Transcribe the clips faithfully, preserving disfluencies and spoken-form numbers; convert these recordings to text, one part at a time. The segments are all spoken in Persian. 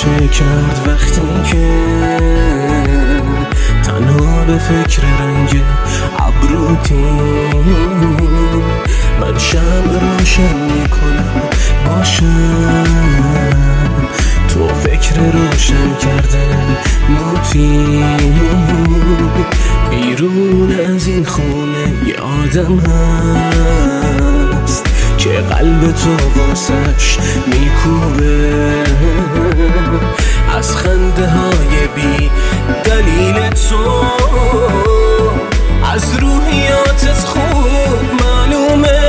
نمیشه کرد وقتی که تنها به فکر رنگ ابروتی. من شمع روشن میکنم باشم، تو فکر روشن کردن موتی. بیرون از این خونه یادم هست که قلب تو واسش میکوبه، از خنده های بی دلیل تو، از روحیاتت خوب معلومه.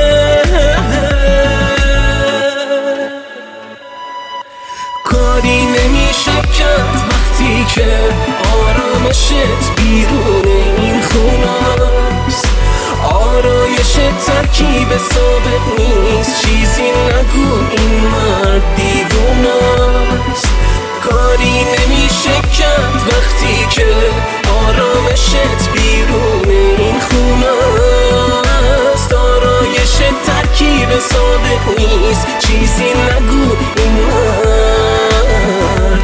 کاری نمیشه کرد وقتی که آرامشت بیرون این خونست. آرایش ترکیب ثابت نیست، چیزی نگو این مرد دیوونست. کاری نمیشه کرد وقتی که آرامشت بیرون این خونست. آرایش ترکیب ثابت نیست، چیزی نگو این مرد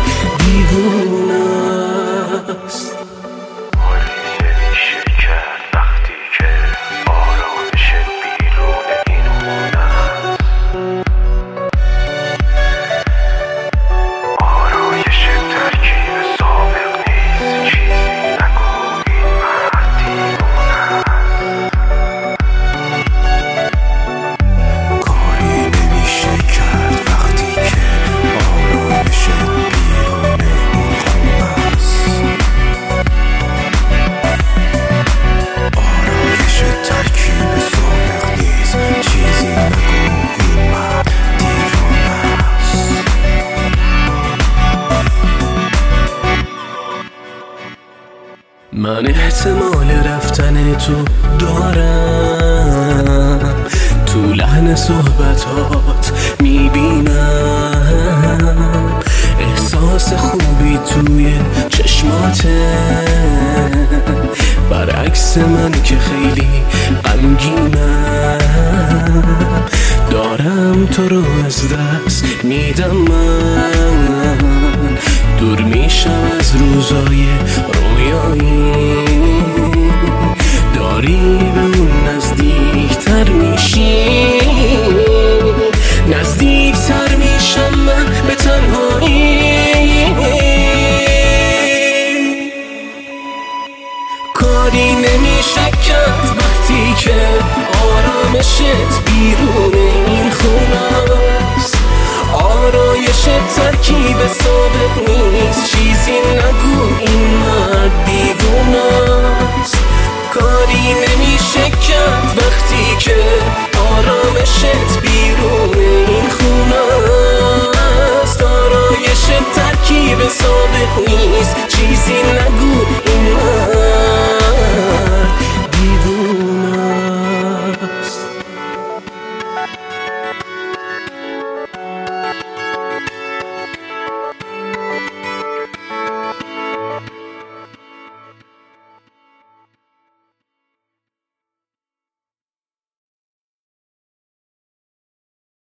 دیوونست. من احتمال رفتن تو دارم، تو لحن صحبتات میبینم احساس خوبی توی چشماته، برعکس من که خیلی غمگینم. دارم تو رو از دست میدم، من دور میشم از روزای رویایی. داری به اون نزدیکتر میشی، نزدیکتر میشم من به تنهایی. کاری نمیشه کرد وقتی که آرامشت بیرون این خونست. آرایش ترکیب ثابت نیست، چیزی نگو این مرد دیوونست. کاری نمیشه کرد وقتی که آرامشت بیرون این خونست. آرایش ترکیب ثابت نیست، چیزی نگو